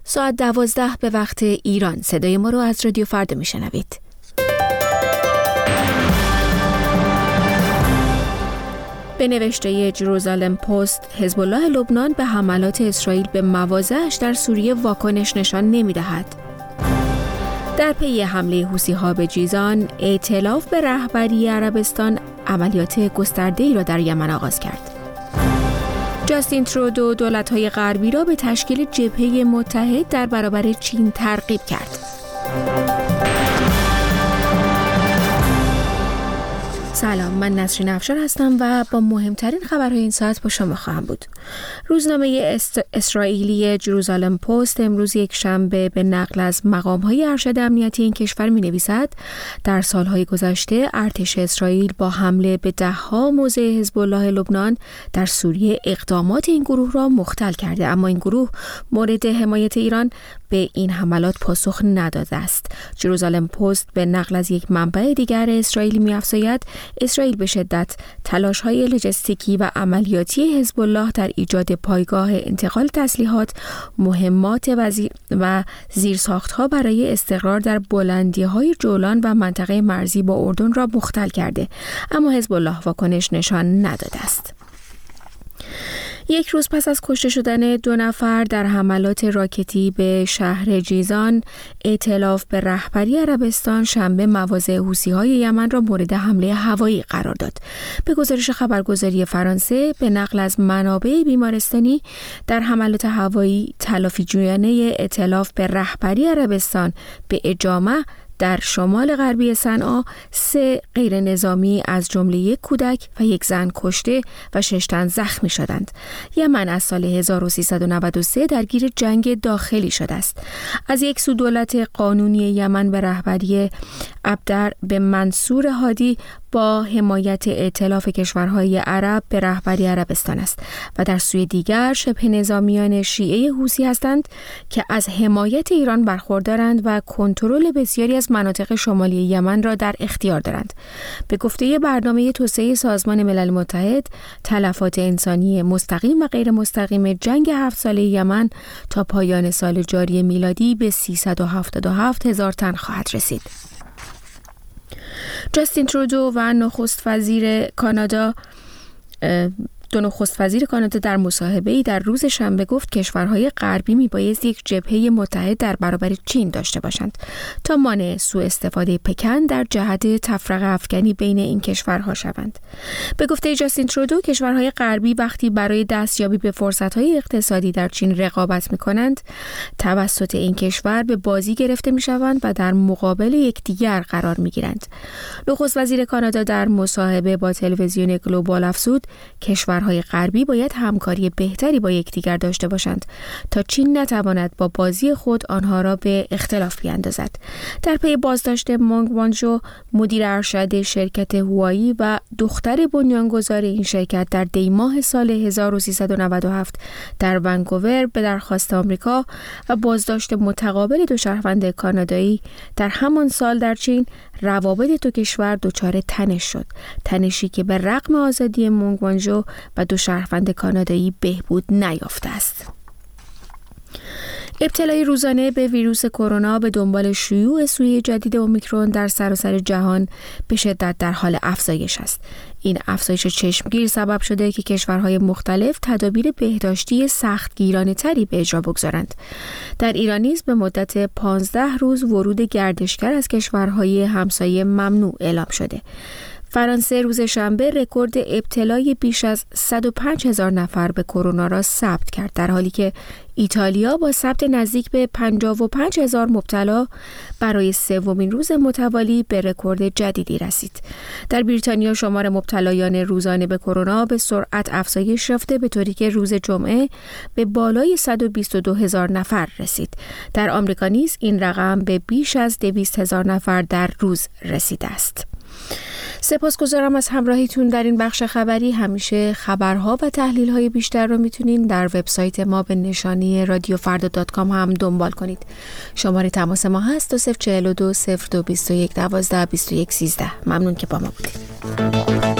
ساعت 12 به وقت ایران. صدای ما رو از رادیو فردا میشنوید. به نوشته جروزالم پست، حزب الله لبنان به حملات اسرائیل به مواضعش در سوریه واکنش نشان نمی‌دهد. در پی حمله حوثی‌ها به جیزان، ائتلاف به رهبری عربستان عملیات گسترده‌ای را در یمن آغاز کرد. جاستین ترودو دولت‌های غربی را به تشکیل جبهه متحد در برابر چین ترغیب کرد. سلام، من نسرین افشار هستم و با مهمترین خبرهای این ساعت با شما خواهم بود. روزنامه اسرائیلی جروزالم پست امروز یک شنبه به نقل از مقام‌های ارشد امنیتی این کشور می‌نویسد در سالهای گذشته ارتش اسرائیل با حمله به ده‌ها موضع حزب الله لبنان در سوریه اقدامات این گروه را مختل کرده، اما این گروه مورد حمایت ایران به این حملات پاسخ نداده است. جروزالم پست به نقل از یک منبع دیگر اسرائیلی می‌افزاید اسرائیل به شدت تلاش‌های لوجستیکی و عملیاتی حزب الله در ایجاد پایگاه انتقال تسلیحات، مهمات و زیرساخت‌ها برای استقرار در بلندی‌های جولان و منطقه مرزی با اردن را مختل کرده، اما حزب الله واکنش نشان نداده است. یک روز پس از کشته شدن 2 نفر در حملات راکتی به شهر جیزان، ائتلاف به رهبری عربستان شنبه مواضع حوثی‌های یمن را مورد حمله هوایی قرار داد. به گزارش خبرگزاری فرانسه به نقل از منابع بیمارستانی، در حملات هوایی تلافی جویانه ائتلاف به رهبری عربستان به اجامه در شمال غربی صنعا 3 غیر نظامی از جمله 1 کودک و 1 زن کشته و 6 تن زخمی شدند. یمن از سال 1393 درگیر جنگ داخلی شده است. از یک سو دولت قانونی یمن به رهبری عبدر به منصور هادی با حمایت ائتلاف کشورهای عرب به رهبری عربستان است و در سوی دیگر شبه نظامیان شیعه حوثی هستند که از حمایت ایران برخوردارند و کنترل بسیاری از مناطق شمالی یمن را در اختیار دارند. به گفته برنامه توسعه سازمان ملل متحد، تلفات انسانی مستقیم و غیر مستقیم جنگ 7 ساله یمن تا پایان سال جاری میلادی به 377,000 تن خواهد رسید. جاستین ترودو و نخست وزیر کانادا در مصاحبه‌ای در روز شنبه گفت کشورهای غربی میبایست یک جبهه متحد در برابر چین داشته باشند تا مانع سوء استفاده پکن در جهت تفرقه افکنی بین این کشورها شوند. به گفته جاستین ترودو، کشورهای غربی وقتی برای دستیابی به فرصت‌های اقتصادی در چین رقابت می‌کنند، توسط این کشور به بازی گرفته می‌شوند و در مقابل یکدیگر قرار می‌گیرند. نخست وزیر کانادا در مصاحبه با تلویزیون گلوبال افزود کشورهای غربی باید همکاری بهتری با یکدیگر داشته باشند تا چین نتواند با بازی خود آنها را به اختلاف بیاندازد. در پی بازداشت مونگ وانژو، مدیر ارشد شرکت هوایی و دختر بنیانگذار این شرکت در دیماه سال 1397 در ونکوور به درخواست آمریکا و بازداشت متقابل 2 شهروند کانادایی در همان سال در چین، روابط 2 کشور دچار تنش شد. تنشی که به رغم آزادی مونگ وانژو و 2 شهروند کانادایی بهبود نیافته است. ابتلای روزانه به ویروس کرونا به دنبال شیوع سویه جدید اومیکرون در سراسر جهان به شدت در حال افزایش است. این افزایش چشمگیر سبب شده که کشورهای مختلف تدابیر بهداشتی سختگیرانه‌تری به اجرا بگذارند. در ایران نیز به مدت 15 روز ورود گردشگر از کشورهای همسایه ممنوع اعلام شده. فرانسه روز شنبه رکورد ابتلای بیش از 105,000 نفر به کرونا را ثبت کرد، در حالی که ایتالیا با ثبت نزدیک به 55,000 مبتلا برای 3مین روز متوالی به رکورد جدیدی رسید. در بریتانیا شمار مبتلایان روزانه به کرونا به سرعت افزایش یافته، به طوری که روز جمعه به بالای 122,000 نفر رسید. در آمریکا نیز این رقم به بیش از 200,000 نفر در روز رسیده است. سپاسگزارم از همراهیتون در این بخش خبری. همیشه خبرها و تحلیل‌های بیشتر رو میتونین در وبسایت ما به نشانی radiofarda.com هم دنبال کنید. شماره تماس ما هست 2042 0221 12 21 13. ممنون که با ما بودید.